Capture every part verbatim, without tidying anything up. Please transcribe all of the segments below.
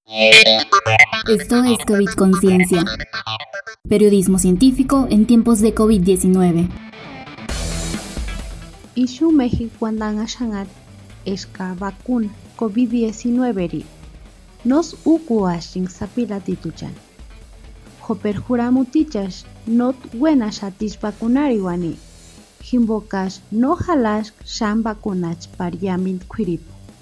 Esto es COVID Conciencia, periodismo científico en tiempos de COVID diecinueve. Ishu México andanga shangat eska vacuna COVID diecinueve ri nos ukuashin sapila tituchan. Hoper juramutichas not buena shatish vacunari wani. Himbokas no halash shan vacunach pariamint kwirip.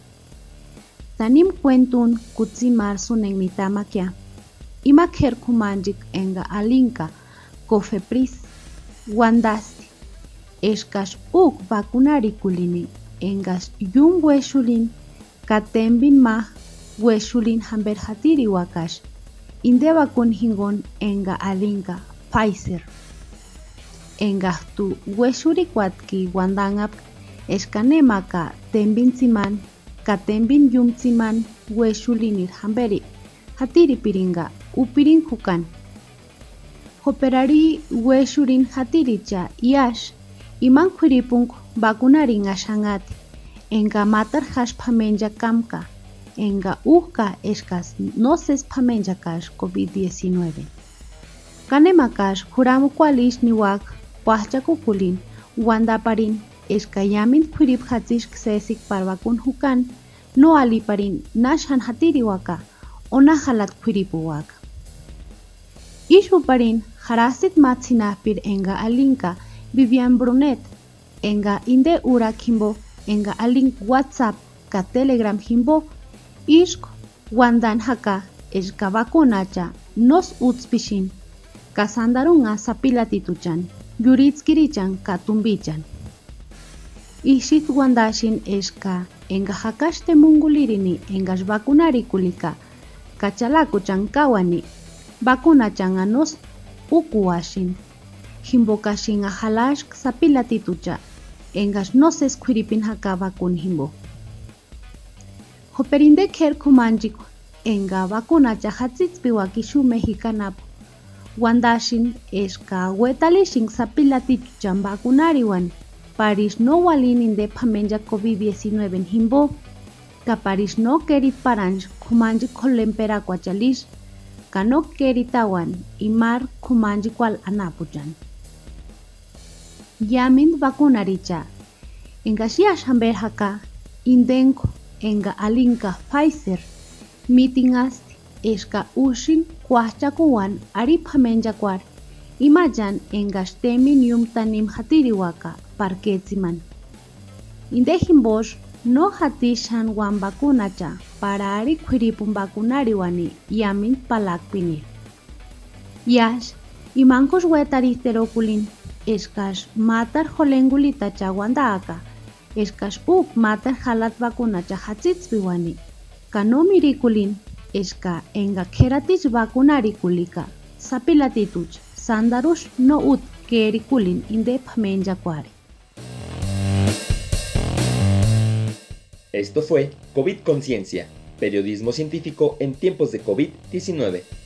Tanim cuentun kutsimar sunen mitamakia. Ima ker kumanjik enga alinka kofepris wandasti. Eskas uk vacunari kulini engas yun weshulin katembin ma weshulin hamber hatiri wakash. Inde vacun hingon enga alinka Pfizer. Enga tu weshuri kwatki wandangap eskanemaka tembin siman katembin yumtsiman weshulinir hamberi hatiri piringa upirin hukan hoperari weshurin hatiricha iash iman khuripunk vacunarin ashangati enga matar hash pamenja kamka enga uhka eskas noses pamenja kash COVID diecinueve kanemakash juramu kwalish niwak wahchakukulin wandaparin eskayamin khurip hatish ksesik parvakun hukan no aliparin nashan hatiri waka ona halat khuripu waka ishu parin harasit matsina pir enga alinka Vivian Brunet enga inde ura kimbo enga alink WhatsApp ka Telegram himbo ishk wandan haka eska vacunacha nos utspishim kasandarunga sapilatituchan yuritskirichan katumbichan Ishit wandashin eska enga hakashte mungulirini engas vacunari kulika kachalaku chankawani vacuna changanos ukuashin himbokashin ahalash sapilatitucha engas noses kwiripin haka vacun himbo hoperinde ker kumanjik enga vacuna chahatzitpi wakishu mexicanap wandashin eska wetalishin sapilatituchan vacunari wan Paris no walin inde pamenja COVID diecinueve en himbo, ka Paris no kerit paranj kumanji kolempera kwachalish, ka no keritawan imar kumanji kwal anapuchan. Yamin vacunaricha, enga shiash hamber haka, indenko enga alinka Pfizer, mitingasti eska ushin kwahchakuwan ari pamenja kwar, imajan enga shtemin yumtanim hatiriwaka. Parquetsiman. Indejin bosh no hatishan wan vacunacha para ari kwiripun vacunari wani yamin palakpinir. Yash imankos wetariterokulin eskas matar holengulita chawandaka eskas uk matar halat vacunacha hatzitspi wani kano mirikulin eska enga keratis vacunari kulika sapilatituch sandarush no ut kerikulin inde pamenja kware. Esto fue COVID Conciencia, periodismo científico en tiempos de COVID diecinueve.